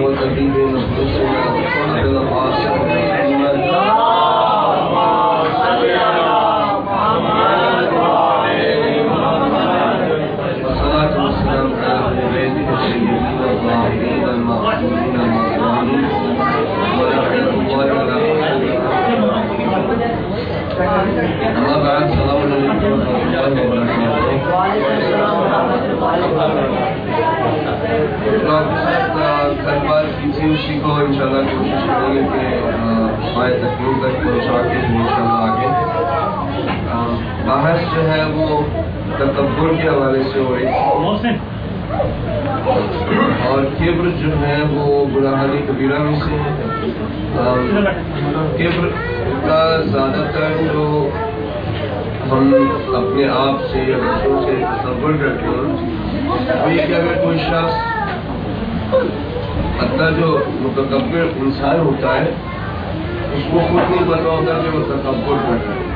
وطبيب نفوسنا وأبي القاسم محمد والصلاة والسلام على أهل بيته السيدين الطاهرين المعصومين المعصومين ورحمة الله على أما بعد السلام عليكم ورحمة الله وبركاته. گھر بات کسی اسی کو انشاءاللہ کوشش کریں گے کہ ہمارے تکمیل تک پہنچا کے انشاءاللہ آگے بحث جو ہے وہ تکبر کے حوالے سے ہو رہی اور کبر جو ہے وہ گناہانی کبیرہ میں سے ہے. کبر کا زیادہ تر جو ہم اپنے آپ سے یا بچوں سے تصور کرتے ہیں وہ یہ کہ اگر کوئی شخص حتیٰ جو متکبر انسان ہوتا ہے اس کو خود نہیں پتا ہوتا کہ وہ تکبر کر رہا ہے.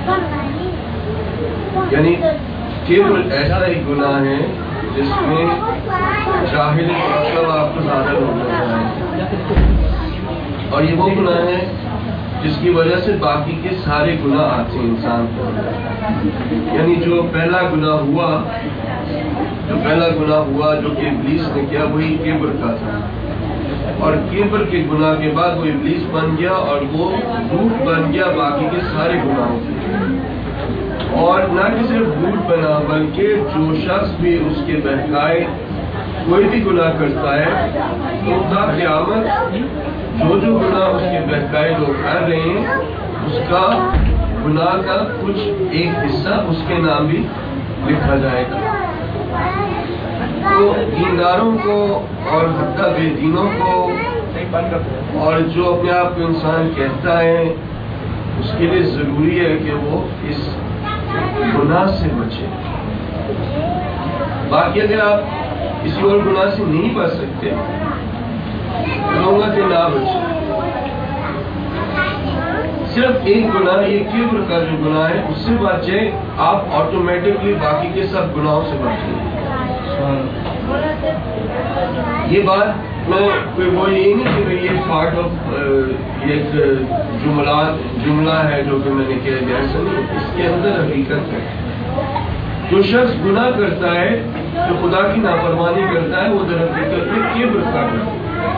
یعنی کبر ایسا ایک گناہ ہے جس میں جاہل مطلب آپ کو زیادہ ہو جاتا ہے اور یہ وہ گناہ ہے جس کی وجہ سے باقی کے سارے گناہ آتے ہیں انسان کو. یعنی جو پہلا گناہ ہوا جو کہ ابلیس نے کیا وہی کبر کا تھا اور کبر کے گناہ کے بعد وہ ابلیس بن گیا اور وہ روٹ بن گیا باقی کے سارے گناہوں کے. اور نہ کہ صرف روٹ بنا بلکہ جو شخص بھی اس کے بہکائے کوئی بھی گناہ کرتا ہے تو تا قیامت جو گناہ اس کے بہکائے لوگ کر رہے ہیں اس کا گناہ کا کچھ ایک حصہ اس کے نام بھی لکھا جائے گا. تو دینداروں کو اور حتیٰ بے دینوں کو اور جو اپنے آپ کو انسان کہتا ہے اس کے لیے ضروری ہے کہ وہ اس گناہ سے بچے. باقی اگر آپ کسی اور گناہ سے نہیں بچ سکتے کہوں گا کہ نہ بچے. صرف ایک گناہ یہ کبر کا جو گناہ ہے اس سے بچے آپ آٹومیٹکلی باقی کے سب گناہوں سے بچیں. یہ بات میں وہ یہ نہیں کہ یہ پارٹ آف ایک جملہ ہے جو کہ میں نے کہا جیسا نہیں. اس کے اندر حقیقت ہے. جو شخص گناہ کرتا ہے جو خدا کی نافرمانی کرتا ہے وہ در حقیقت میں کبر کرتا ہے.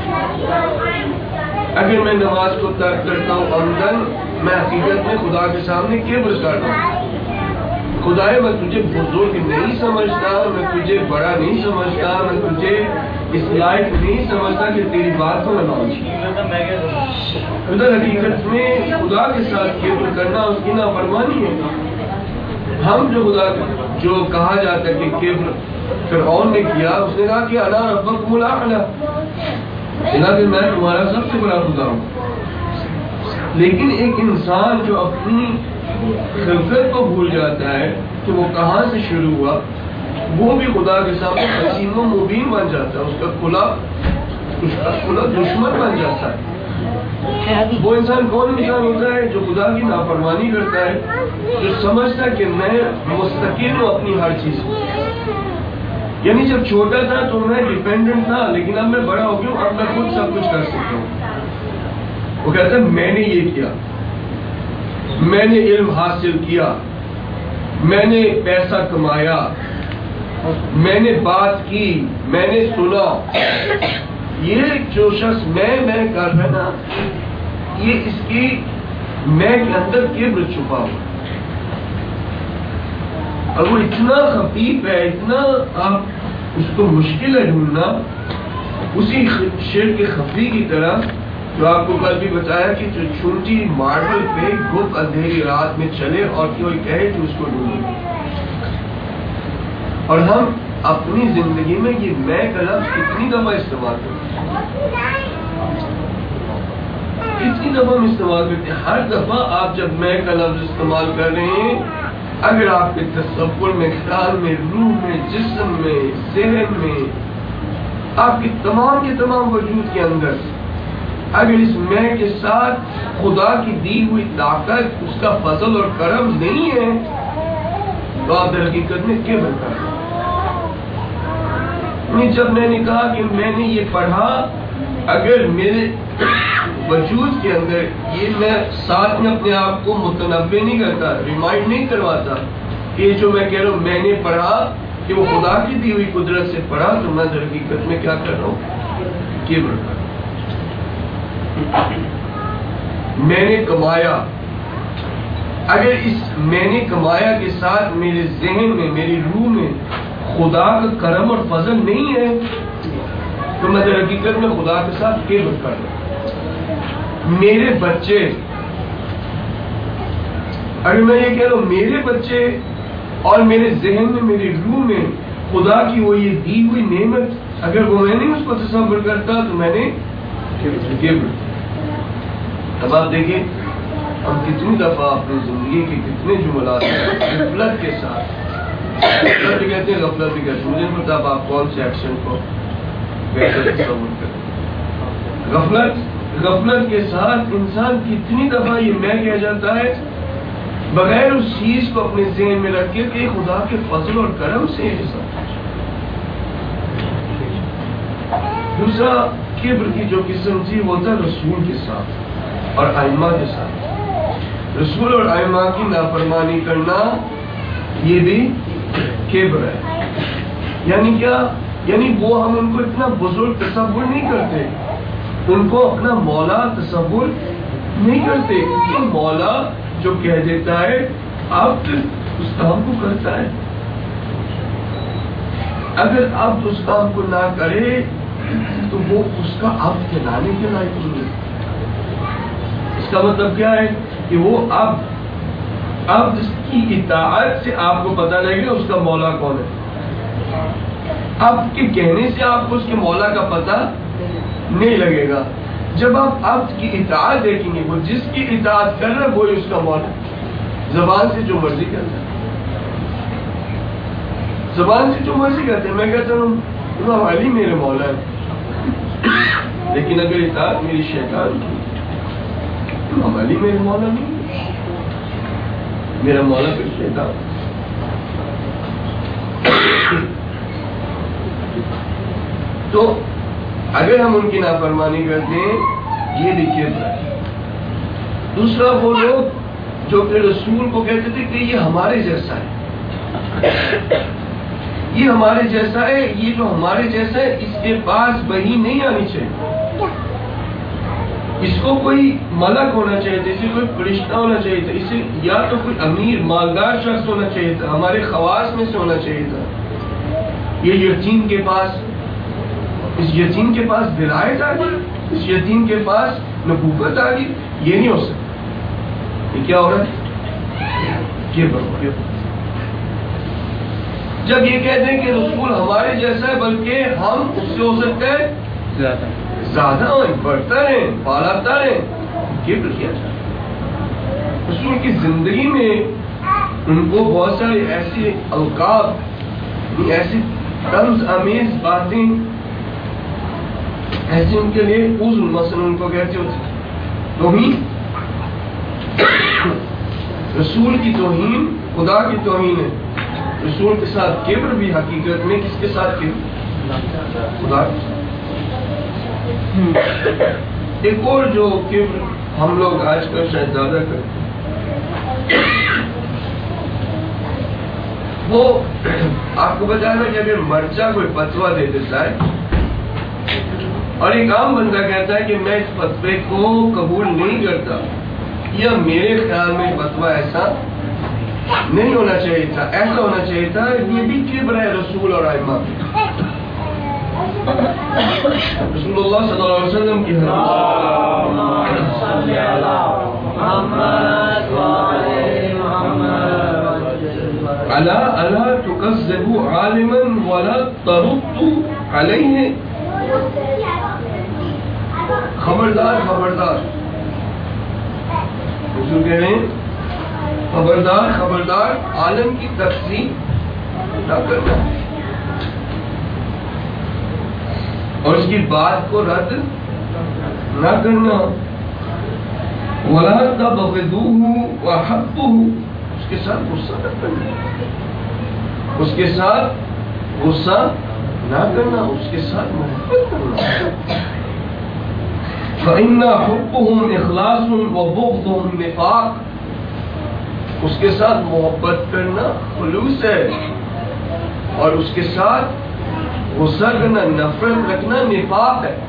اگر میں نماز کو ترک کرتا ہوں عمدن میں حقیقت میں خدا کے سامنے کبر کر رہا ہوں. خدائے میں تجھے بزرگ نہیں سمجھتا, میں تجھے بڑا نہیں سمجھتا, میں تجھے اس لائق نہیں سمجھتا کہ تیری بات کو میں مانوں. خدا حقیقت میں خدا کے ساتھ کبر کرنا اس کی نافرمانی ہے. ہم جو کہا جاتا ہے کہ کبر فرعون نے کیا, اس نے کہا کہ انا ربکم الاعلی, کہ میں تمہارا سب سے بڑا خدا ہوں. لیکن ایک انسان جو اپنی خلقت کو بھول جاتا ہے کہ وہ کہاں سے شروع ہوا, وہ بھی خدا کے سامنے حسین و مبین بن جاتا ہے, اس کا کھلا دشمن بن جاتا ہے. وہ انسان کون انسان ہوتا ہے جو خدا کی نافرمانی کرتا ہے, جو سمجھتا ہے کہ میں مستقل ہوں اپنی ہر چیز کو. یعنی جب چھوٹا تھا تو میں ڈیپینڈنٹ تھا, لیکن اب میں بڑا ہو گیا ہوں, اب میں خود سب کچھ کر سکتا ہوں. وہ کہتا ہے میں نے یہ کیا, میں نے علم حاصل کیا, میں نے پیسہ کمایا, میں نے بات کی, میں نے سنا. یہ جو شخص میں کر رہا ہے نا, یہ اس کی میں کے اندر کبر چھپا ہوا, اور وہ اتنا خفیف ہے, اتنا آپ اس کو مشکل ہے ڈھونڈنا. اسی شرک خفی کی طرح جو آپ کو کل بھی بتایا کہ جو چھوٹی ماربل پہ گپ اندھیری رات میں چلے اور کوئی کہے کہ اس کو ڈھونڈے. اور ہم اپنی زندگی میں یہ میں کا لفظ کتنی دفعہ استعمال کرتے ہیں, کتنی دفعہ ہم استعمال کرتے ہیں. ہر دفعہ آپ جب میں کا لفظ استعمال کر رہے ہیں, اگر آپ کے تصور میں, خیال میں, روح میں, جسم میں, ذہن میں, آپ کے تمام وجود کے اندر اگر اس میں کے ساتھ خدا کی دی ہوئی طاقت, اس کا فضل اور کرم نہیں ہے تو آپ در حقیقت میں کیا بتا رہے ہیں. جب میں نے کہا کہ میں نے یہ پڑھا اگر میرے وجود کے اندر یہ میں ساتھ میں اپنے آپ کو متنبع نہیں کرتا، ریمائنڈ نہیں کرواتا کہ جو میں کہہ رہا ہوں میں نے پڑھا کہ وہ خدا کی دی ہوئی قدرت سے پڑھا، تو میں در حقیقت میں کیا کر رہا ہوں؟ کبر کر رہا ہوں۔ میں نے کمایا، اگر اس میں نے کمایا کے ساتھ میرے ذہن میں، میری روح میں خدا کا کرم اور فضل نہیں ہے، تو میں در حقیقت میں خدا کے ساتھ کبر کر رہا ہوں۔ میرے بچے، اگر میں یہ کہہ رہا ہوں میرے بچے اور میرے ذہن میں، میری روح میں خدا کی وہ یہ دی ہوئی نعمت، اگر وہ میں نہیں اس کو تصور کرتا تو میں نے کبر۔ اب آپ دیکھیں ہم کتنی دفعہ اپنی زندگی کے کتنے جملات غفلت کے ساتھ، غفلت بھی کہتے ہیں، غفلت بھی کہتے ہیں، مجھے نہیں پتا اب آپ کون سے ایکشن کو بہتر تصور کریں۔ غفلت کے ساتھ انسان کتنی دفعہ یہ میں کہہ جاتا ہے بغیر اس چیز کو اپنے ذہن میں رکھ کے کہ خدا کے فضل اور کرم سے یہ سب۔ دوسرا کبر کی جو قسم تھی وہ تھا رسول کے ساتھ اور ائمہ کے ساتھ۔ رسول اور ائمہ کی نافرمانی کرنا یہ بھی کبر ہے۔ یعنی کیا؟ یعنی وہ ہم ان کو اتنا بزرگ تصور نہیں کرتے، ان کو اپنا مولا تصور نہیں کرتے، کیونکہ مولا جو کہہ دیتا ہے آپ اس کام کو کرتا ہے۔ اگر آپ اس کام کو نہ کرے تو وہ اس کا آپ کہلانے کے لائق نہیں ہے۔ اس کا مطلب کیا ہے کہ وہ اب جس کی اطاعت سے آپ کو پتہ لگے گا اس کا مولا کون ہے۔ آپ کے کہنے سے آپ کو اس کے مولا کا پتہ نہیں لگے گا۔ جب آپ عبد کی اطاعت دیکھیں گے، وہ جس کی اطاعت کر رہا ہے وہی اس کا مولا، زبان سے جو مرضی کرتا ہے، زبان سے جو مرضی کرتے ہیں۔ میں کہتا ہوں امام علی میرے مولا ہے، لیکن اگر اطاعت میری شیطان کی، امام علی میرے مولا نہیں، میرا مولا پھر شیطان۔ تو اگر ہم ان کی نافرمانی کرتے ہیں یہ بھی کبر ہے۔ دوسرا وہ لوگ جو کہ رسول کو کہتے تھے کہ یہ ہمارے جیسا ہے، یہ ہمارے جیسا ہے، یہ جو ہمارے جیسا ہے اس کے پاس وحی نہیں آنی چاہیے، اس کو کوئی ملک ہونا چاہیے تھا، اسے کوئی فرشتہ ہونا چاہیے تھا، اسے یا تو کوئی امیر مالدار شخص ہونا چاہیے تھا، ہمارے خواص میں سے ہونا چاہیے تھا۔ یہ یتیم کے پاس، اس یتیم کے پاس ولایت آ گئی، اس یتیم کے پاس نبوت آ گئی، یہ نہیں ہو سکتا۔ یہ کیا ہو رہا ہے؟ کبر۔ جب یہ کہتے ہیں کہ رسول ہمارے جیسا ہے بلکہ ہم اس سے ہو سکتے ہیں زیادہ بڑھتا رہیں، بالاتا رہیں، کبر کیا جائے۔ رسول کی زندگی میں ان کو بہت سارے ایسے القاب، ایسی طنز آمیز باتیں ایسے ان کے لیے عذر، مثلا ان کو کہتے ہوتے توہین، رسول کی توہین خدا کی توہین ہے۔ رسول کے ساتھ کبر بھی حقیقت میں کس کے ساتھ کبر؟ خدا کے ساتھ۔ ایک اور جو کبر ہم لوگ آج کل شاید زیادہ کرتے ہیں، وہ آپ کو بتانا کہ اگر مرچا کوئی فتویٰ دے دیتا ہے اور ایک عام بندہ کہتا ہے کہ میں اس فتوے کو قبول نہیں کرتا، یا میرے خیال میں فتویٰ ایسا نہیں ہونا چاہیے تھا، ایسا ہونا چاہیے تھا، یہ بھی کبر ہے رسول اور ائمہ۔ رسول اللہ صلی اللہ علیہ وسلم کی الا الا تكذبوا عالما ولا تردوا عليه، خبردار خبردار، رسول کہہ رہے ہیں خبردار خبردار، عالم کی تکذیب نہ کرنا اور اس کی بات کو رد نہ کرنا، ولا تبغضوه وحبوه، اس کے ساتھ غصہ نہ کرنا، اس کے ساتھ غصہ نہ کرنا، اس کے ساتھ محبت کرنا۔ فإن حبهم اخلاص وبغضهم نفاق، اس کے ساتھ محبت کرنا خلوص ہے، اور اس کے ساتھ غصہ کرنا، نفرت رکھنا نفاق ہے۔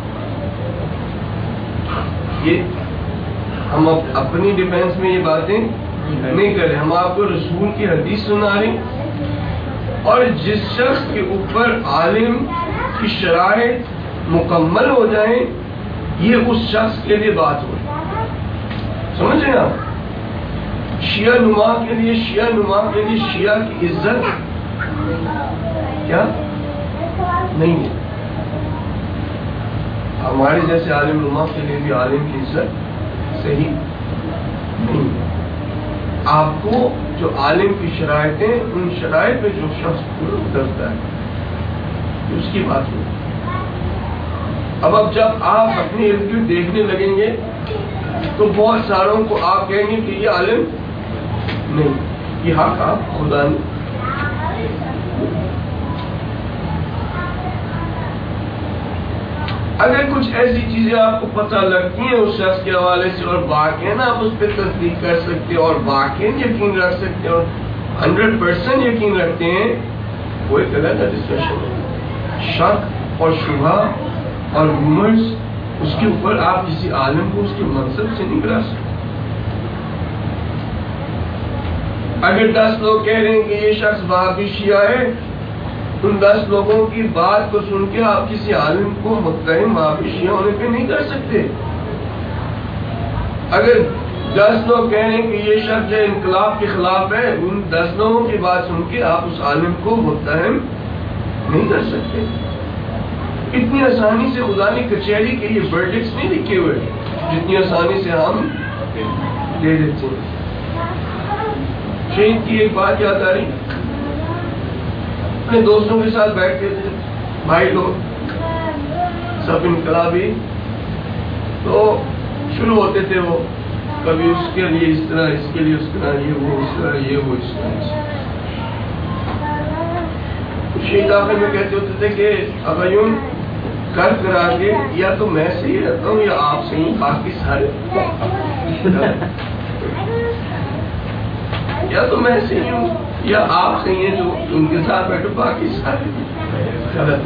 یہ ہم اپنی ڈیفینس میں یہ باتیں نہیں کر رہے، ہم آپ کو رسول کی حدیث سنا رہے ہیں۔ اور جس شخص کے اوپر عالم کی شرائط مکمل ہو جائیں، یہ اس شخص کے لیے بات ہو، سمجھ رہے آپ؟ شیعہ نما کے لیے شیعہ کی عزت کیا نہیں ہے، ہمارے جیسے عالم نما کے لیے بھی عالم کی عزت صحیح نہیں ہے۔ آپ کو جو عالم کی شرائطیں، ان شرائط میں جو شخص پورا اترتا ہے اس کی بات ہوگی۔ اب جب آپ اپنی ارد گرد دیکھنے لگیں گے تو بہت ساروں کو آپ کہیں گے کہ یہ عالم نہیں، یہ حق آپ خدا نے۔ اگر کچھ ایسی چیزیں آپ کو پتہ لگتی ہیں اس شخص کے حوالے سے اور واقعی آپ اس پہ تصدیق کر سکتے اور واقعی یقین رکھ سکتے اور 100% یقین رکھتے ہیں، وہ ایک الگ ڈسکشن ہے۔ شک اور شبہ اور رومرز، اس کے اوپر آپ کسی عالم کو اس کے منصب سے نہیں گرا سکتے۔ اگر 10 لوگ کہہ رہے ہیں کہ یہ شخص وہابی شیعہ ہے، ان 10 لوگوں کی بات کو سن کے آپ کسی عالم کو متہم وہابی شیعہ ہونے پہ نہیں کر سکتے۔ اگر 10 لوگ کہہ رہے ہیں کہ یہ شخص جو انقلاب کے خلاف ہے، ان 10 لوگوں کی بات سن کے آپ اس عالم کو متہم نہیں کر سکتے۔ اتنی آسانی سے خدا نے کچہری کے یہ ورڈکٹس نہیں لکھے ہوئے جتنی آسانی سے ہم دے دیتے ہیں۔ شہید کی ایک بات یاد آ رہی، اپنے دوستوں کے ساتھ بیٹھتے تھے، بھائی لوگ سب انقلابی، تو شروع ہوتے تھے وہ کبھی اس کے لیے اس طرح، اس کے لیے اس طرح، یہ وہ اس طرح، یہ وہ اس طرح۔ شہید آخر میں کہتے ہوتے تھے کہ ابیون کر کرا کے یا تو میں صحیح رہتا ہوں یا آپ صحیح، باقی سارے یا تو میں صحیح ہوں یا آپ صحیح ہیں، جو ان کے ساتھ بیٹھو باقی سارے غلط۔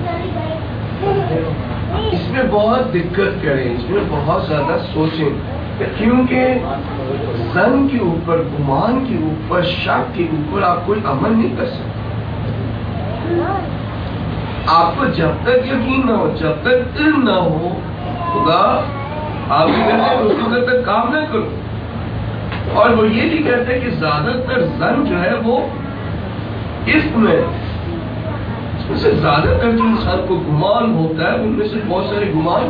اس میں بہت دقت کریں، اس میں بہت زیادہ سوچیں، کیونکہ ظن کے اوپر، گمان کے اوپر، شک کے اوپر آپ کوئی عمل نہیں کر سکتے۔ آپ کو جب تک یقین نہ ہو، جب تک علم نہ ہو، خدا آپ بھی کہتے ہیں اس وقت تک کام نہ کرو۔ اور وہ یہ بھی کہتے ہیں کہ زیادہ تر ظن جو ہے وہ اس میں سے زیادہ تر جو انسان کو گمان ہوتا ہے، ان میں سے بہت سارے گمان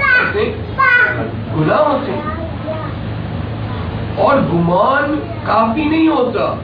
گناہ ہوتے ہیں، اور گمان کافی نہیں ہوتا،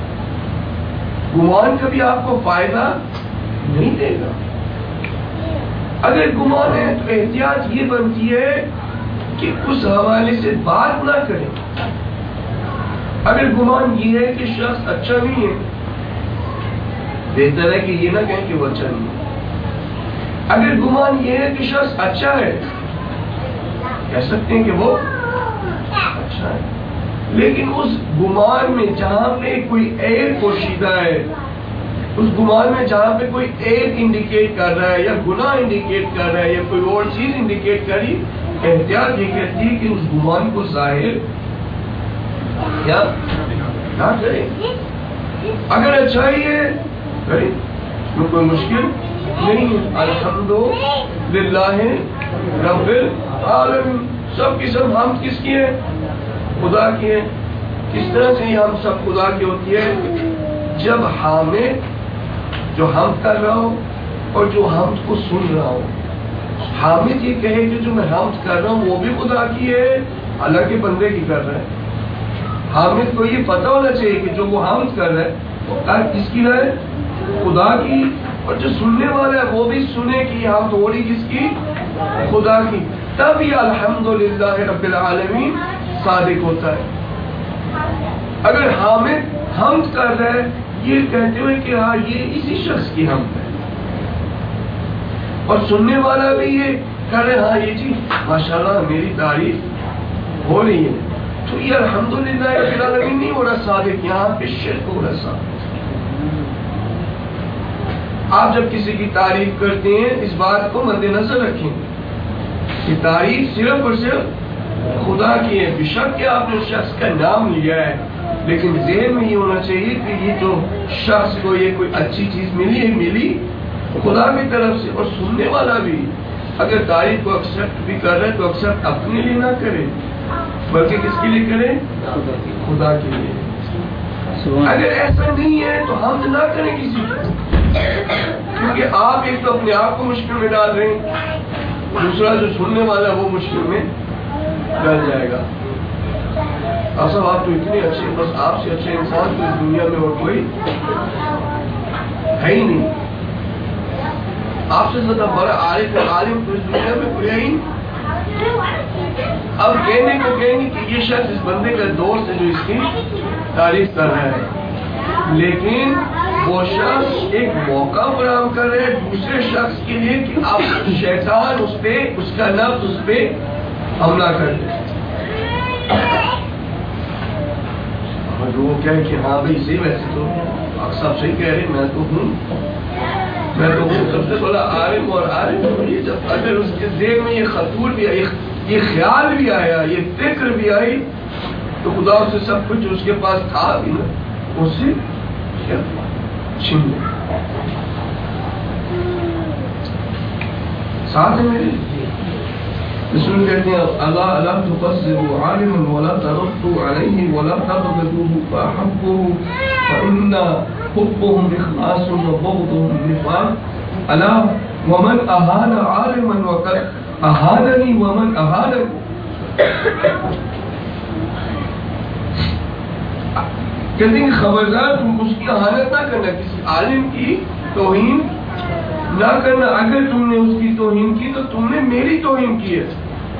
گمان کبھی آپ کو فائدہ نہیں دے گا۔ اگر گمان ہے تو احتیاط یہ بنتی ہے کہ اس حوالے سے بات نہ کریں۔ اگر گمان یہ ہے کہ شخص اچھا نہیں ہے، بہتر ہے کہ یہ نہ کہیں کہ وہ اچھا نہیں ہے۔ اگر گمان یہ ہے کہ شخص اچھا ہے، کہہ سکتے ہیں کہ وہ اچھا ہے، لیکن اس گمان میں جہاں پہ کوئی عیب پوشیدہ ہے، اس گمان میں جہاں پہ کوئی عیب انڈیکیٹ کر رہا ہے یا گناہ انڈیکیٹ کر رہا ہے یا کوئی اور چیز انڈیکیٹ کری، احتیاط یہ کہتی ہے کہ اس گمان کو ظاہر یا نہ کریں۔ اگر اچھائی ہے کریں، میں کوئی مشکل نہیں ہے۔ الحمدللہ رب العالمین، سب کی سب ہم کس کی ہے؟ خدا کی ہے۔ کس طرح سے یہ ہم سب خدا کی ہوتی ہے؟ جب حامد جو ہم کر رہا ہو اور جو ہم کو سن رہا ہو، حامد یہ کہے کہ جو میں حمد کر رہا ہوں وہ بھی خدا کی ہے، حالانکہ بندے کی کر رہا ہے۔ حامد کو یہ پتہ ہونا چاہیے کہ جو وہ حمد کر رہا ہے وہ کس کی ہے؟ خدا کی، اور جو سننے والا ہے وہ بھی سنے کہ یہ حمد ہو رہی کس کی؟ خدا کی۔ تب یہ الحمدللہ رب العالمین صادق ہوتا ہے۔ اگر حامد حمد کر رہا ہے یہ کہتے ہوئے کہ ہاں یہ اسی شخص کی حمد ہے، اور سننے والا بھی یہ کہہ رہے ہاں یہ جی ماشاءاللہ میری تعریف ہو رہی ہے، تو یہ الحمدللہ رب العالمین نہیں ہو رہا صادق، یہاں پہ شرک ہو رہا صادق۔ آپ جب کسی کی تعریف کرتے ہیں اس بات کو مد نظر رکھیں کہ تعریف صرف اور صرف خدا کی ہے، بے شک کہ آپ نے اس شخص کا نام لیا ہے، لیکن ذہن میں یہ ہونا چاہیے کہ یہ جو شخص کو یہ کوئی اچھی چیز ملی ہے، ملی خدا کی طرف سے، اور سننے والا بھی اگر تعریف کو ایکسپٹ بھی کر رہے تو ایکسپٹ اپنے لیے نہ کرے بلکہ کس کے لیے کرے؟ خدا کے لیے۔ اگر ایسا نہیں ہے تو ہم نہ کریں کسی کو، کیونکہ آپ ایک تو اپنے آپ کو مشکل میں ڈال رہے ہیں، دوسرا جو سننے والا وہ مشکل میں ڈال جائے گا۔ اصل آپ تو اتنے اچھے، بس آپ سے اچھے انسان تو اس دنیا میں اور کوئی ہے ہی نہیں، آپ سے زیادہ بڑا عالم تو اس دنیا میں کوئی ہے ہی نہیں۔ اب کہنے کو کہیں گے کہ یہ شخص اس بندے کا دوست ہے جو اس کی تعریف کر رہا ہے، لیکن وہ شخص ایک موقع فراہم کر رہے ہیں دوسرے شخص کے لیے کہ اب شیطان اس پہ، اس کا نفس اس پہ حملہ کر دے، اور وہ کہے کہ ہاں بھائی صحیح، ویسے تو آپ سب صحیح کہہ رہے، میں تو ہوں سب سے بڑا عالم، اور عالم یہ جب اگر اس کے ذہن میں یہ خطور بھی آئی، یہ خیال بھی آیا، یہ فکر بھی آئی، تو خدا اسے سب کچھ اس کے پاس تھا بھی نا، اس سے چھین لے۔ ساتھ ہے میرے رسول کہتے ہیں اللہ لا تقصروا عالما ولا تردوا علیہ ولا تبغضوه فاحبوه فإن حبهم اخلاص وبغضهم نفاق الا ومن اهان عالما وقد اهانني ومن اهانكم۔ کہتے ہیں خبردار تم اس کی اہانت نہ کرنا، کسی عالم کی توہین نہ کرنا، اگر تم نے اس کی توہین کی تو تم نے میری توہین کی ہے،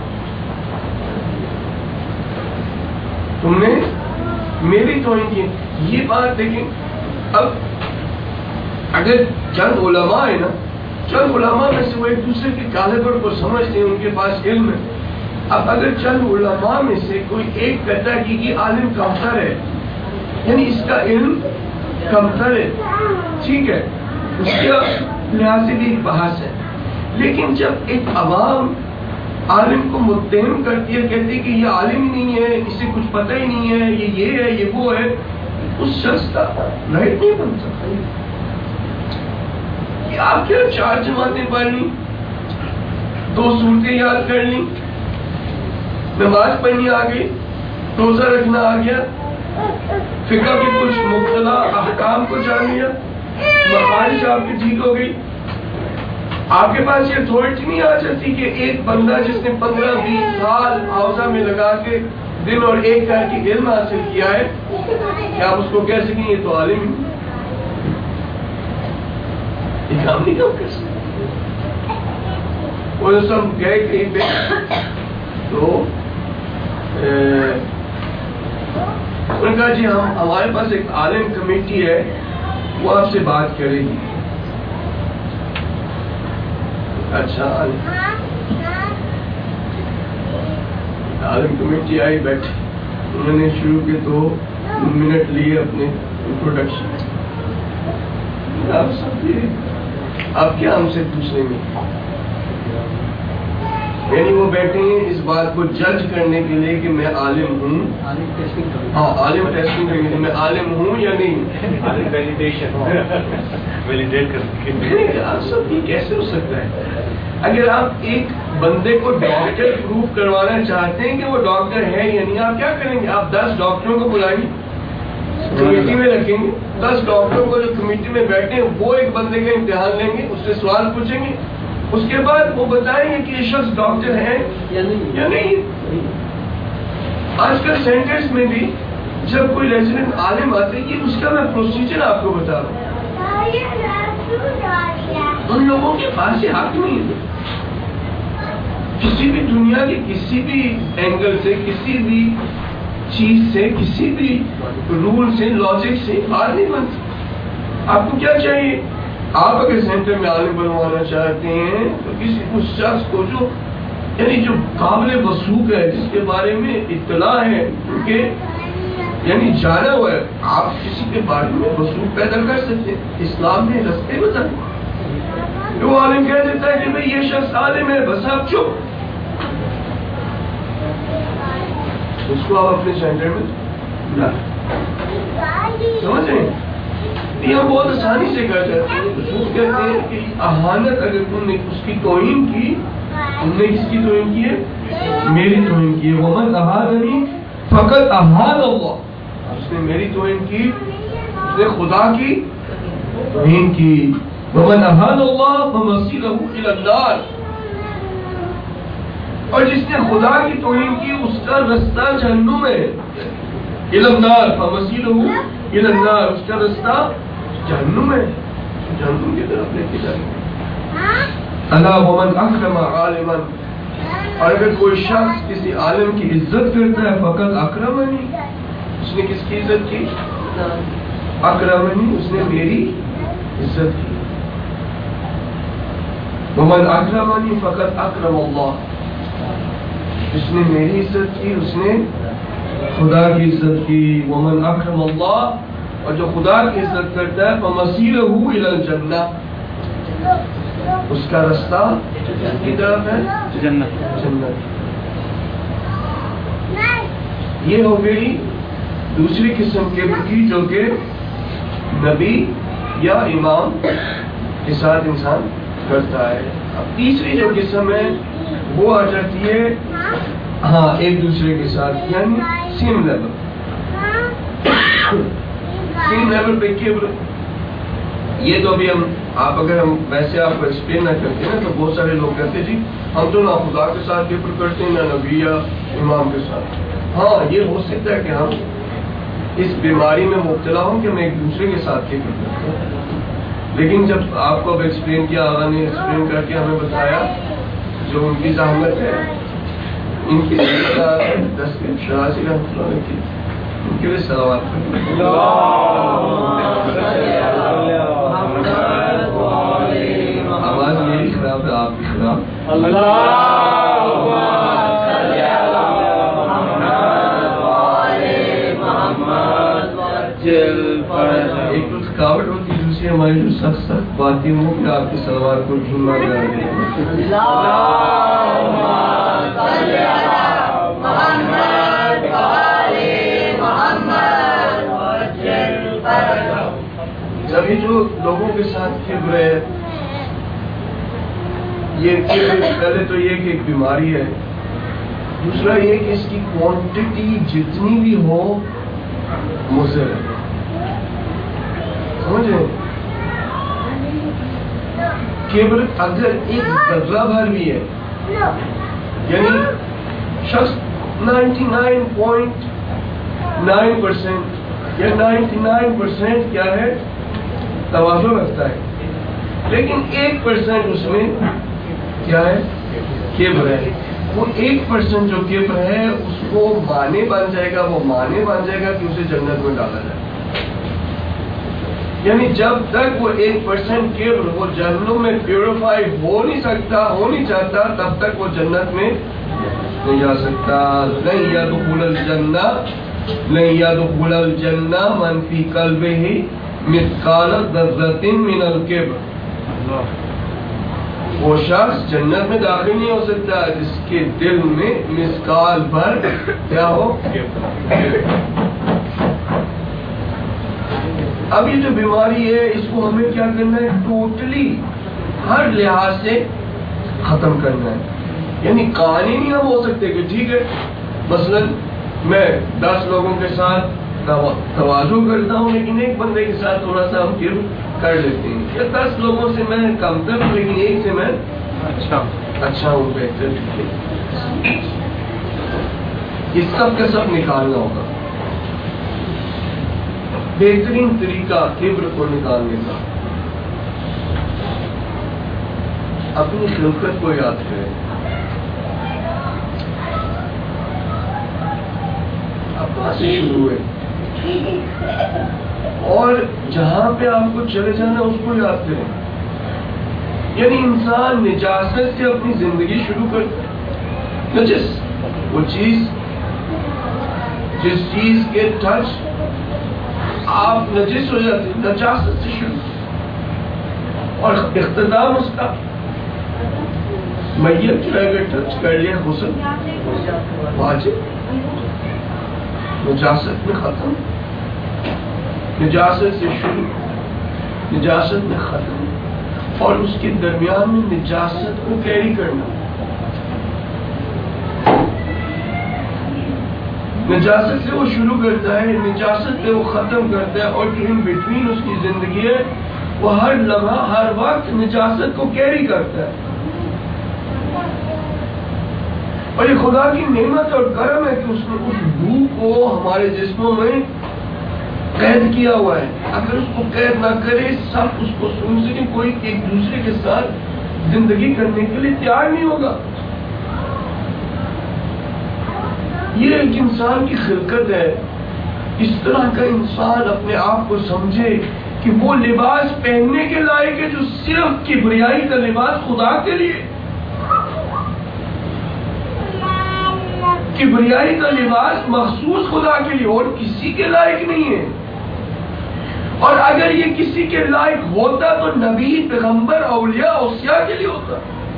تم نے میری توہین کی۔ یہ بات دیکھیں، اب اگر چند علماء ہے نا، چند علماء میں سے وہ ایک دوسرے کے کالیبر کو سمجھتے ہیں، ان کے پاس علم ہے۔ اب اگر چند علماء میں سے کوئی ایک کہتا ہے کہ یہ عالم کمتر ہے، یعنی اس کا علم کمتر ہے، ٹھیک ہے، اس کے لحاظ سے بھی ایک بحث ہے، لیکن جب ایک عوام عالم کو متہم کرتی ہے، کہتی ہے کہ یہ عالم ہی نہیں ہے، اسے کچھ پتہ ہی نہیں ہے، یہ ہے، یہ وہ ہے، اس شخص کا رائٹ نہیں بن سکتا کہ آپ کیا 4 جماعتیں پڑھ لیں، 2 سورتیں یاد کر لیں، نماز پڑھنی آ گئی، روزہ رکھنا آ گیا، فقہ کے کچھ مبتلا احکام کو جان لیا، مخارج آپ کی ٹھیک ہو گئی، آپ کے پاس یہ اتھارٹی نہیں آ جاتی کہ ایک بندہ جس نے 15-20 سال حوزہ میں لگا کے دن اور ایک کر کے علم حاصل کیا ہے، کہ آپ اس کو کہہ سکیں یہ تو عالم ہی، یہ کام نہیں کر سکتے۔ وہ سب گئے کہیں پہ تو انہوں نے کہا جی ہمارے پاس ایک عالم کمیٹی ہے، وہ آپ سے بات کرے گی۔ اچھا، عالم کمیٹی آئی، بیٹھی، انہوں نے شروع کے 2 منٹ لیے اپنے انٹروڈکشن۔ آپ کیا ہم سے پوچھیں گے؟ یعنی وہ بیٹھے ہیں اس بات کو جج کرنے کے لیے کہ میں عالم ہوں، ہاں عالم ٹیسٹنگ کرنے کے لیے میں عالم ہوں یا نہیں، آپ سب یہ کیسے ہو سکتا ہے؟ اگر آپ ایک بندے کو ڈاکٹر پروف کروانا چاہتے ہیں کہ وہ ڈاکٹر ہے یا نہیں، آپ کیا کریں گے؟ آپ 10 ڈاکٹروں کو بلائیں گے، کمیٹی میں رکھیں گے، 10 ڈاکٹروں کو جو کمیٹی میں بیٹھے ہیں وہ ایک بندے کا امتحان لیں گے، اس سے سوال پوچھیں گے، اس کے بعد وہ بتائیں گے کہ یہ شخص ڈاکٹر ہے یا نہیں۔ آج کل سینٹرز میں بھی جب کوئی ریزیڈنٹ عالم آتے ہیں، یہ اس کا میں پروسیجر آپ کو بتا رہا ہوں، ان لوگوں کے پاس یہ حق نہیں ہے کسی بھی دنیا کے کسی بھی اینگل سے، کسی بھی چیز سے، کسی بھی رول سے، لاجک سے بات نہیں بن سکتی۔ آپ کو کیا چاہیے؟ آپ اگر سینٹر میں عالم بنوانا چاہتے ہیں تو کسی اس شخص کو جو یعنی جو قابل وثوق ہے، جس کے بارے میں اطلاع ہے، کیونکہ یعنی جانا ہوا ہے، آپ کسی کے بارے میں وثوق پیدا کر سکتے ہیں۔ اسلام نے رستے بتائے، وہ عالم کہہ دیتا ہے کہ بھئی یہ شخص عالم ہے، بس آپ چپ، اس کو آپ اپنے سینٹر میں سمجھ رہے ہیں؟ یہ ہم بہت آسانی سے کر جاتے ہیں۔ وثوق کہتے ہیں کہ اہانت، اگر تم نے اس کی توہین کی، تم نے کس کی توہین کی ہے؟ میری توہین کی ہے۔ ومن اہاننی فقط اہان اللہ، اس نے میری توہین کی، اس نے خدا کی توہین کی۔ ومن اہان اللہ فمصیرہ الی النار، اور جس نے خدا کی توہین کی اس کا رستہ جہنم ہے۔ الی النار فمصیرہ الی النار، اس کا رستہ جہنم ہے، جہنم کی طرف لے کے جائے گا۔ الا ومن اکرم عالما، اور اگر کوئی شخص کسی عالم کی عزت کرتا ہے، فقط اکرمنی، اس نے کس کی عزت کی؟ اکرمنی، اس نے میری عزت کی۔ ومن اکرمنی فقط اکرم اللہ، جس نے میری عزت کی اس نے خدا کی عزت کی۔ ومن اکرم اللہ، اور جو خدا کی عزت کرتا ہے، فمصیرہ الی الجنہ، اس کا رستہ کی طرف ہے جنت۔ جنت یہ ہو گئی دوسری قسم کبر کی، جو کہ نبی یا امام کے ساتھ انسان کرتا ہے۔ اب تیسری جو قسم ہے وہ آ جاتی ہے ایک دوسرے کے ساتھ، یعنی سیم لیول، سیم لیول پہ کبر۔ یہ تو ابھی آپ اگر ہم ویسے آپ کو ایکسپلین نہ کرتے ہیں تو بہت سارے لوگ کہتے ہیں جی ہم تو نہ خدا کے ساتھ کبر کرتے ہیں، نہ نبی یا امام کے ساتھ۔ ہاں، یہ ہو سکتا ہے کہ ہم اس بیماری میں مبتلا ہوں کہ ہم ایک دوسرے کے ساتھ کبر کرتے ہیں، لیکن جب آپ کو اب ایکسپلین کیا، آغا نے ایکسپلین کر کے ہمیں بتایا جو ان کی زحمت ہے، ان کی 10 شرازی رحمۃ اللہ کی، ان کے لیے صلوات کریں۔ آواز میری خراب ہے، آپ کی خراب۔ ایک تو تھکاوٹ ہوتی ہے، دوسری ہماری جو سخت سخت باتیں ہوں کہ آپ کی سلوار کو ڈھونڈنا کر دیں۔ جب یہ جو لوگوں کے ساتھ کبر ہے، یہ پہلے تو یہ کہ ایک بیماری ہے، دوسرا یہ کہ اس کی کوانٹٹی جتنی بھی ہو مضر ہے، سمجھیں؟ کبر اگر ایک ذرہ بھر بھی ہے، یعنی شخص 99.9% یا 99% کیا ہے تواضع رکھتا ہے، لیکن 1% اس میں کیا ہے کبر ہے۔ وہ 1% جو کبر ہے اس کو معنی بن جائے گا، وہ معنی بن جائے گا کہ اسے جنت میں ڈالا جائے۔ یعنی جب تک وہ 1% کبر وہ جہنم میں پیوریفائی ہو نہیں سکتا، ہو نہیں چاہتا، تب تک وہ جنت میں نہیں جا سکتا۔ لن يدخل الجنہ من فی قلبہ مثقال ذرۃ من الکبر، وہ شخص جنت میں داخل نہیں ہو سکتا جس کے دل میں مثقال بھر کیا ہو کبر۔ اب یہ جو بیماری ہے اس کو ہمیں کیا کرنا ہے؟ ٹوٹلی ہر لحاظ سے ختم کرنا ہے۔ یعنی قانونی نہیں ہم ہو سکتے کہ ٹھیک ہے مثلا میں 10 لوگوں کے ساتھ تواضع کرتا ہوں لیکن ایک بندے کے ساتھ تھوڑا سا ہم کبر کر لیتے ہیں، یا 10 لوگوں سے میں کمتر ہوں لیکن ایک سے میں اچھا ہوں، بہتر۔ یہ سب کا سب نکالنا ہوگا۔ بہترین طریقہ کبر کو نکالنے کا اپنی خلقت کو یاد کریں، اپنا سے شروع ہوئے، اور جہاں پہ آپ کو چلے جانا اس کو یاد کریں۔ یعنی انسان نجاست سے اپنی زندگی شروع کرتا ہے، نجس وہ چیز جس چیز کے ٹچ آپ نجس ہو جاتے، نجاست سے شروع اور اختتام اس کا میت جو ہے اگر ٹچ کر لیا غسل واجب، نجاست میں ختم، نجاست سے شروع، نجاست میں ختم، اور اس کے درمیان میں نجاست کو کیری کرنا، نجاست سے وہ شروع کرتا ہے، نجاست سے وہ ختم کرتا ہے، اور جو ان بٹوین اس کی زندگی ہے وہ ہر لمحہ ہر وقت نجاست کو کیری کرتا ہے۔ اور یہ خدا کی نعمت اور کرم ہے کہ اس نے اس روح کو ہمارے جسموں میں قید کیا ہوا ہے۔ اگر اس کو قید نہ کرے سب اس کو سن سکیں، کوئی ایک دوسرے کے ساتھ زندگی کرنے کے لیے تیار نہیں ہوگا۔ یہ ایک انسان کی خلقت ہے، اس طرح کا انسان اپنے آپ کو سمجھے کہ وہ لباس پہننے کے لائق ہے جو صرف کبریائی کا لباس خدا کے لیے، کبریائی کا لباس مخصوص خدا کے لیے اور کسی کے لائق نہیں ہے۔ اور اگر یہ کسی کے لائق ہوتا تو نبی، پیغمبر، اولیاء، اوصیاء کے لیے ہوتا۔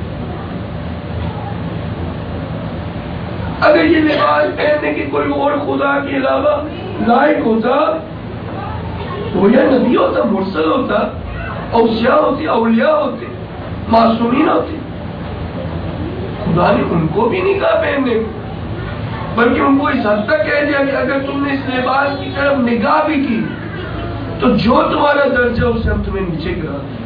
اگر یہ لباس پہننے کی کوئی اور خدا کے علاوہ لائق ہوتا تو یہ نبی ہوتا، مرسل ہوتا، اوصیاء ہوتی، اولیاء ہوتے، معصومین ہوتے۔ خدا نے ان کو بھی نہیں کہا پہننے کو، بلکہ ان کو اس حد تک کہہ دیا کہ اگر تم نے اس لباس کی طرف نگاہ بھی کی تو جو تمہارا درجہ اسے ہم تمہیں نیچے گرا دیں۔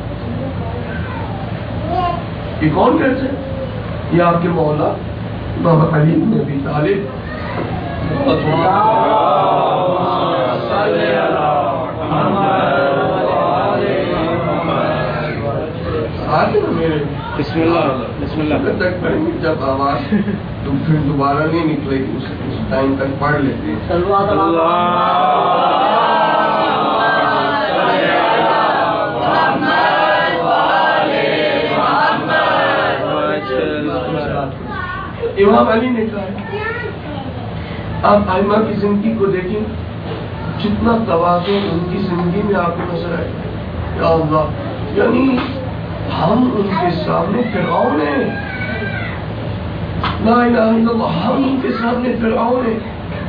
یہ کون کہتے ہیں؟ یہ آپ کے مولا امام علی بن ابی طالب بسم اللہ بسم اللہ تک پڑھیں گے، جب آواز تو پھر دوبارہ نہیں نکلے گی، اس ٹائم تک پڑھ لیتے ہیں۔ امام علی نے کہا، آپ ائمہ کی زندگی کو دیکھیں، جتنا تواضع ان کی زندگی میں آپ کو نظر آئے، یا اللہ، یعنی ہم ان کے سامنے فرعون ہیں، لا الہ الا اللہ، ہم ان کے سامنے فرعون ہیں۔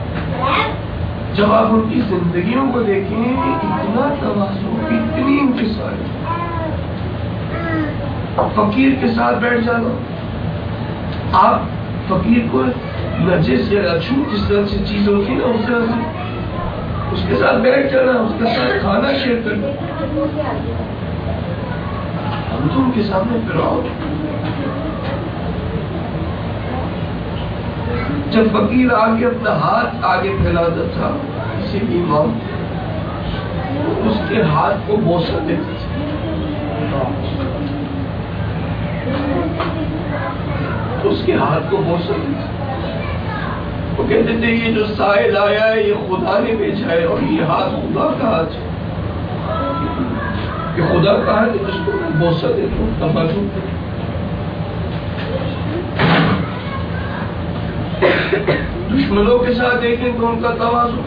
جب آپ ان کی زندگیوں کو دیکھیں، اتنا تواضع، اتنی انکساری، فقیر کے ساتھ بیٹھ جانا، آپ فقیر کو نجس یا اچھوت جس طرح سے چیز ہوتی نا، اس طرح سے اس کے ساتھ بیٹھ جانا، اس کے ساتھ کھانا شیئر کرنا، ہم تو ان کے سامنے فرعون۔ جب فقیر آگے اپنا ہاتھ آگے پھیلاتا تھا کسی بھی امام، اس کے ہاتھ کو بوسہ دیتے تھے، اس کے ہاتھ کو بوسہ دیتے تھے۔ وہ کہتے تھے یہ جو سائل آیا ہے یہ خدا نے بھیجا ہے، اور یہ ہاتھ خدا کا ہاتھ ہے، کہ خدا کا ہاتھ ہے جس کو میں بوسہ دیتا ہوں، تبادل۔ دشمنوں کے ساتھ دیکھیں تو ان کا تواضع۔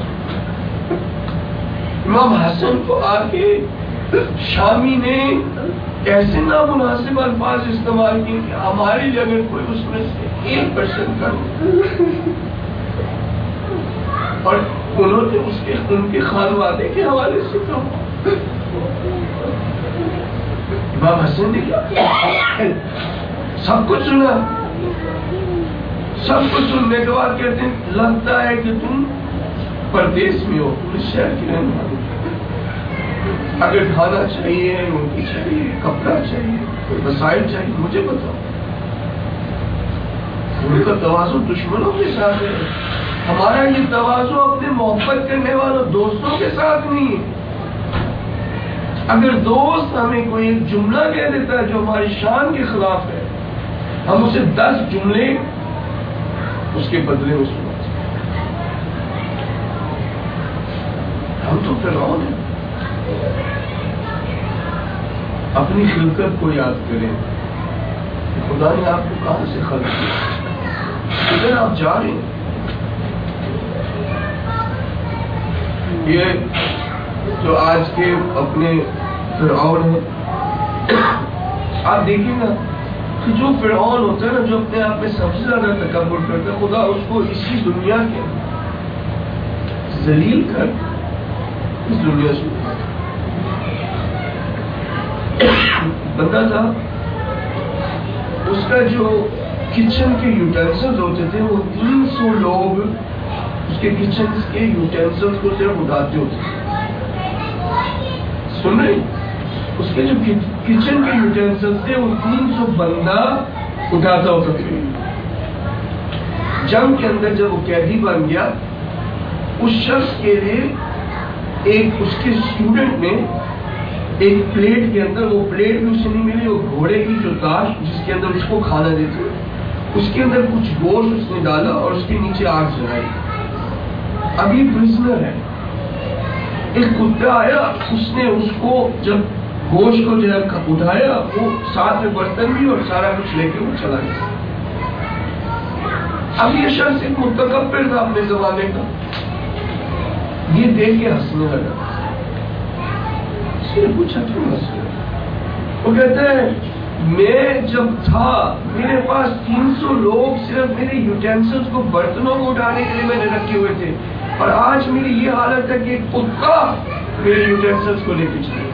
امام حسن کو آ کے شامی نے ایسے نامناسب الفاظ استعمال کیے کہ ہمارے لیے اگر کوئی اس میں سے 1% کر، اور انہوں نے ان کے خانوادے کے حوالے سے کہا۔ امام حسن نے کیا سب کچھ سنا، سب کچھ سننے کے بعد کہتے ہیں لگتا ہے کہ تم پردیس میں ہو، اس شہر کی رہنے والے، اگر کھانا چاہیے، روٹی چاہیے، کپڑا چاہیے، کوئی وسائل چاہیے، مجھے بتاؤ۔ ان کا تواضع دشمنوں کے ساتھ ہے، ہمارا یہ تواضع اپنے محبت کرنے والوں دوستوں کے ساتھ نہیں ہے۔ اگر دوست ہمیں کوئی ایک جملہ کہہ دیتا ہے جو ہماری شان کے خلاف ہے، ہم اسے 10 جملے اس کے بدلے میں سناتے ہیں۔ ہم تو فرعون ہیں۔ اپنی خلقت کو یاد کریں کہ خدا نے آپ کو کہاں سے خلق کیا، ادھر آپ جا رہے ہیں. یہ جو آج کے اپنے فرعون ہیں، آپ دیکھیں نا کہ جو فرعون ہوتا ہے نا، جو اپنے آپ میں سب سے زیادہ تکبر کرتا ہے، خدا اس کو اسی دنیا کے ذلیل کر اس دنیا سے بندہ تھا. اس کا جو کچن کے یوٹینسلز ہوتے تھے، وہ 300 لوگ اس کے کچن کے یوٹینسلز کو صرف اٹھاتے ہوتے تھے. سن رہے؟ اس کے جو کچن کے یوٹینسلز تھے وہ 300 بندہ اٹھاتا ہوتا تھا. جنگ کے اندر جب وہ قیدی بن گیا، اس شخص کے لیے ایک اس کے اسٹوڈنٹ نے ایک پلیٹ کے اندر، وہ پلیٹ بھی اسے نہیں ملی، وہ گھوڑے کی جو تاش جس کے اندر اس کو کھانا دیتے، اس کے اندر کچھ گوشت اس نے ڈالا اور اس کے نیچے آگ جلائی. اب یہ پرزنر ہے. ایک کتا آیا، اس نے اس کو جب گوشت کو جو اٹھایا، وہ ساتھ میں برتن بھی اور سارا کچھ لے کے وہ چلا گیا. اب یہ شخص ایک متکبر تھا اپنے زمانے کا، یہ دیکھ کے ہنسنے لگا. اس نے پوچھا کیوں ہنس رہے؟ وہ کہتے ہیں میں جب تھا میرے پاس 300 لوگ صرف میرے یوٹینسلز کو، برتنوں کو اٹھانے کے لیے میں نے رکھے ہوئے تھے، اور آج میری یہ حالت ہے کہ کتا میرے یوٹینسلز کو لے کے چلے.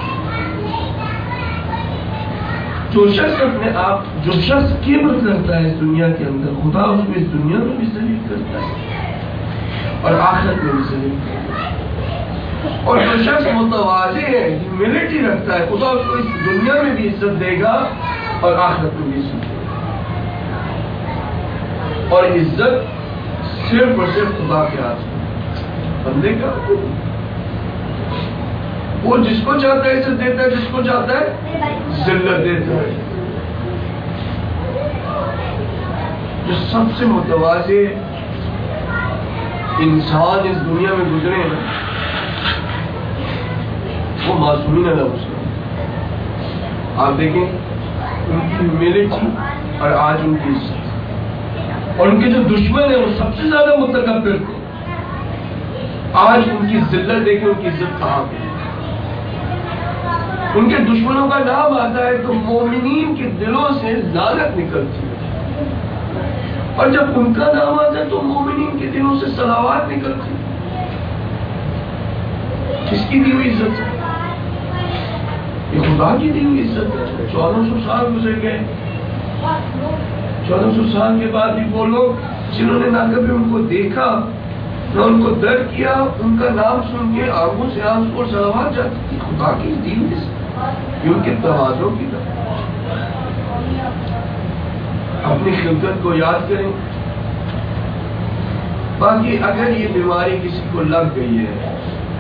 جو شخص اپنے آپ، جو شخص کبر کرتا ہے اس دنیا کے اندر، خدا اس کو اس دنیا میں بھی ذلیل کرتا ہے اور آخرت میں بھی ذلیل کرتا ہے. اور جو شخص متواضع ہے، ہیوملٹی رکھتا ہے، خدا اس کو اس دنیا میں بھی عزت دے گا اور آخرت میں بھی عزت دے گا. اور عزت صرف اور صرف خدا کے ہاتھ میں، بندے کا. وہ جس کو چاہتا ہے عزت دیتا ہے، جس کو چاہتا ہے ذلت دیتا ہے. جو سب سے متواضع انسان اس دنیا میں گزرے ہیں وہ معصومین علیہ السلام. آپ دیکھیں ان کی ہیوملٹی اور آج ان کی عزت. اور ان کے جو دشمن ہیں وہ سب سے زیادہ متکبر تھے، آج ان کی ذلت دیکھیں، ان کی عزت کہاں پہ. ان کے دشمنوں کا نام آتا ہے تو مومنین کے دلوں سے لعنت نکلتی ہے، اور جب ان کا نام آتا ہے تو مومنین کے دلوں سے صلوات نکلتی ہے. کس کی دی ہوئی عزت ہے؟ یہ خدا کی دی ہوئی عزت ہے. 1400 سال گزر گئے. 1400 سال کے بعد بھی وہ لوگ جنہوں نے نہ کبھی ان کو دیکھا نہ ان کو درد کیا، ان کا نام سن کے آنکھوں سے آنکھ اور صلوات جاتی تھی. خدا کی دی ہوئی عزت، یہ ان کے توازوں کی طرح. اپنی خدمت کو یاد کریں. باقی اگر یہ بیماری کسی کو لگ گئی ہے،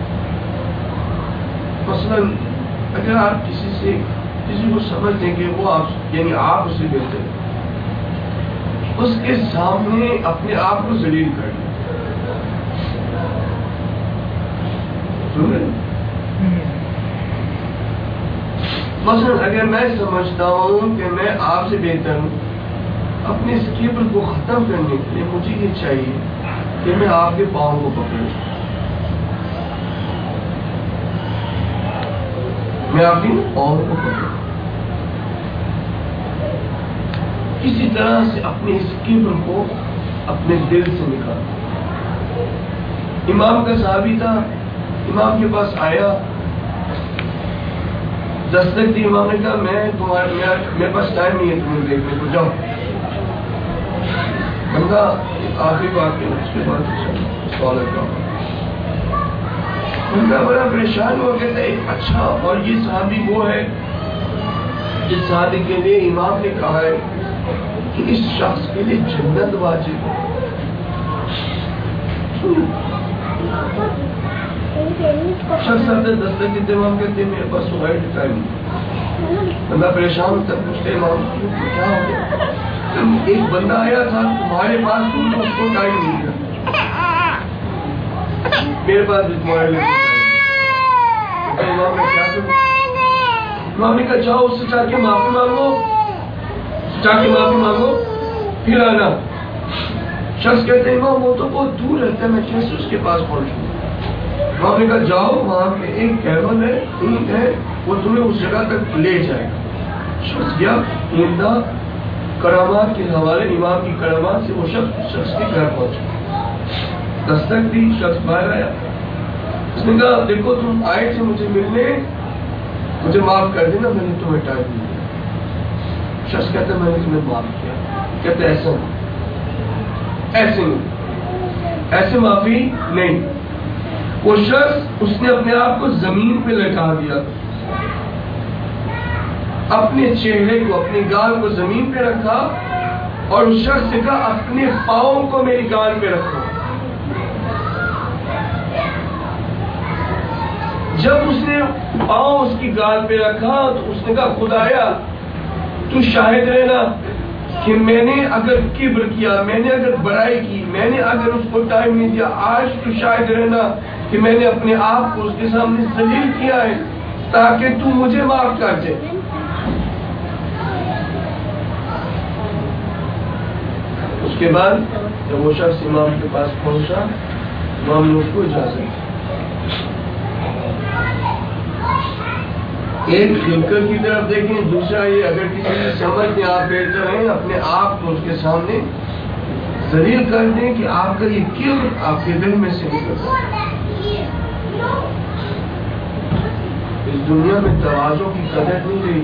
مثلاً اگر آپ کسی کو سمجھ دیں کہ وہ آپ، یعنی آپ اسے بہتر، اس کے سامنے اپنے آپ کو ذلیل کر دیں. مثلاً اگر میں سمجھتا ہوں کہ میں آپ سے بہتر ہوں، اپنے اس کبر کو ختم کرنے کے لیے مجھے یہ چاہیے کہ میں آپ کے پاؤں کو پکڑوں، میں آپ کی پاؤں کو پکڑوں، کسی طرح سے اپنے اس کبر کو اپنے دل سے نکالوں. امام کا صحابی تھا، امام کے پاس آیا، دستک دی. امام نے کہا میرے پاس ٹائم نہیں ہے تمہیں دیکھنے کو، جاؤ. بندہ آخری بات ہے، اس کے بعد سوال کا بندہ بڑا پریشان ہو گیا تھا. ایک اچھا، اور یہ صحابی وہ ہے جس صحابی کے لیے امام نے کہا ہے کہ اس شخص کے لیے جنت واجب ہے. شخص اندر دستک دیتے امام کہتے ہیں میرے پاس سوائے ٹائم نہیں. بندہ پریشان ہوتا ہے، پوچھتے امام کیا ہو گیا؟ ایک بندہ آیا تھا تمہارے پاس، تم نے اس کو ٹائم نہیں دیا، میرے پاس بھی تمہارے لیے امام نے کیا کروں؟ امام نے کہا جاؤ اس سے جا کے معافی مانگو، جا کے معافی مانگو، پھر آنا. شخص کہتے ہیں امام وہ تو بہت دور رہتا ہے، میں کیسے اس کے پاس پہنچوں؟ آپ نے کہا جاؤ، وہاں پہ ایک کیبل ہے، اونٹ ہے، وہ تمہیں اس جگہ تک لے جائے گا۔ شخص گیا، اونٹا کرامات کے حوالے، امام کی کرامات سے وہ شخص کے گھر پہنچا، دستک دی، شخص باہر آیا، اس نے کہا دیکھو تم آئے تھے مجھے ملنے، مجھے معاف کر دینا، میں نے تمہیں ٹائم دیا۔ شخص کہتا ہے میں نے تمہیں معاف کیا، کہتے ایسا نہیں، ایسے نہیں، ایسے معافی نہیں۔ وہ شخص اس نے اپنے آپ کو زمین پہ لٹا دیا، اپنے چہرے کو، اپنی گال کو زمین پہ رکھا اور اس شخص سے کہا اپنے پاؤں کو میری گال پہ رکھو۔ جب اس نے پاؤں اس کی گال پہ رکھا تو اس نے کہا خدایا تو شاہد رہنا کہ میں نے اگر کبر کیا، میں نے اگر برائی کی، میں نے اگر اس کو ٹائم نہیں دیا، آج تو شاہد رہنا کہ میں نے اپنے آپ کو اس کے سامنے ذلیل کیا ہے تاکہ تو مجھے معاف کر دے۔ اس کے بعد جب وہ شخص امام کے پاس پہنچا، امام نے اس کو اجازت دی۔ ایک خلقت کی طرف دیکھیں، دوسرا یہ اگر کسی کی سمجھ میں آپ بیٹھتے رہیں اپنے آپ کو اس کے سامنے ذلیل کر دیں کہ آپ کا یہ کبر آپ کے دل میں سے نکل جائے۔ اس دنیا میں تواضع کی قدر نہیں رہی،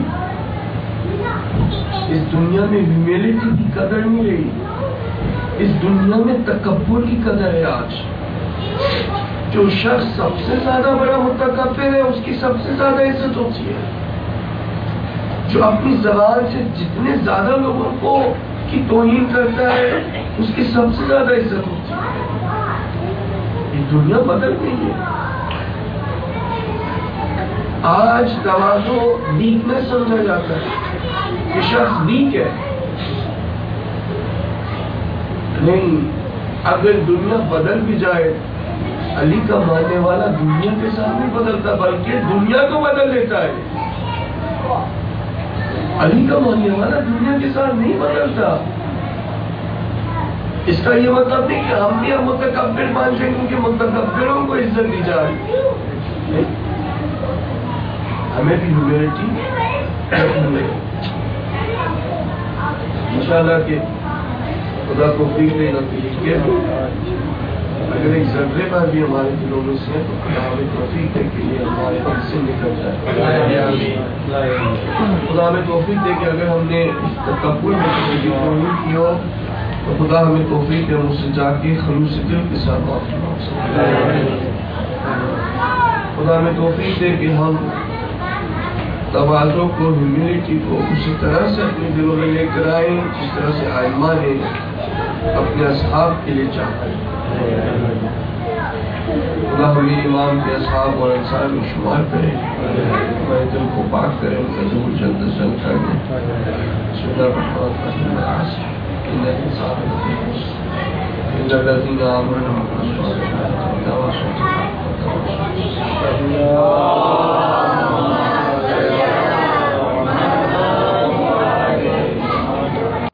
اس دنیا میں ہیومیلٹی کی قدر نہیں رہی، اس دنیا میں تکبر کی قدر ہے۔ آج جو شخص سب سے زیادہ بڑا متکبر ہے اس کی سب سے زیادہ عزت ہوتی ہے، جو اپنی زبان سے جتنے زیادہ لوگوں کو کی توہین کرتا ہے اس کی سب سے زیادہ عزت ہوتی ہے۔ یہ دنیا بدل گئی ہے۔ آج تواضع ویکنس سمجھا جاتا ہے کہ شخص ویک ہے۔ نہیں، اگر دنیا بدل بھی جائے، علی کا ماننے والا دنیا کے ساتھ نہیں بدلتا بلکہ دنیا کو بدل لیتا ہے۔ علی کا ماننے والا دنیا کے ساتھ نہیں بدلتا۔ اس کا یہ مطلب نہیں کہ ہم بھی متکبر مان جائیں کیونکہ متکبروں کو عزت دی جا رہی، ہمیں بھی ہیومیلٹی انشاءاللہ کہ خدا کو فکر نہیں رکھتی ہے۔ اگر ایک ذرے پر بھی ہمارے دلوں میں سے تو خدا ہمیں توفیق دے کہ یہ ہمارے دل سے نکل جائے۔ خدا ہمیں توفیق دے کہ اگر ہم نے تکبر میں کی ہو تو خدا ہمیں توفیق دے ہم اس سے جا کے خلوص دل کے ساتھ معافی مانگ سکیں۔ خدا ہمیں توفیق دے کہ ہم تواضع کو، ہیومیلٹی کو اسی طرح سے اپنے دلوں میں لے کر آئیں جس طرح سے ائمہ نے اپنے اصحاب کے لیے چاہا۔ خدا ہمیں امام کے اصحاب اور انصار میں شمار کرے، ہمارے دل کو پاک کرے، ان کا ظہور جلد از جلد کر دے۔ بسم اللہ الرحمن الرحیم۔ ان الانسان الا الذين آمنوا وعملوا الصالحات وتواصوا بالحق وتواصوا بالصبر۔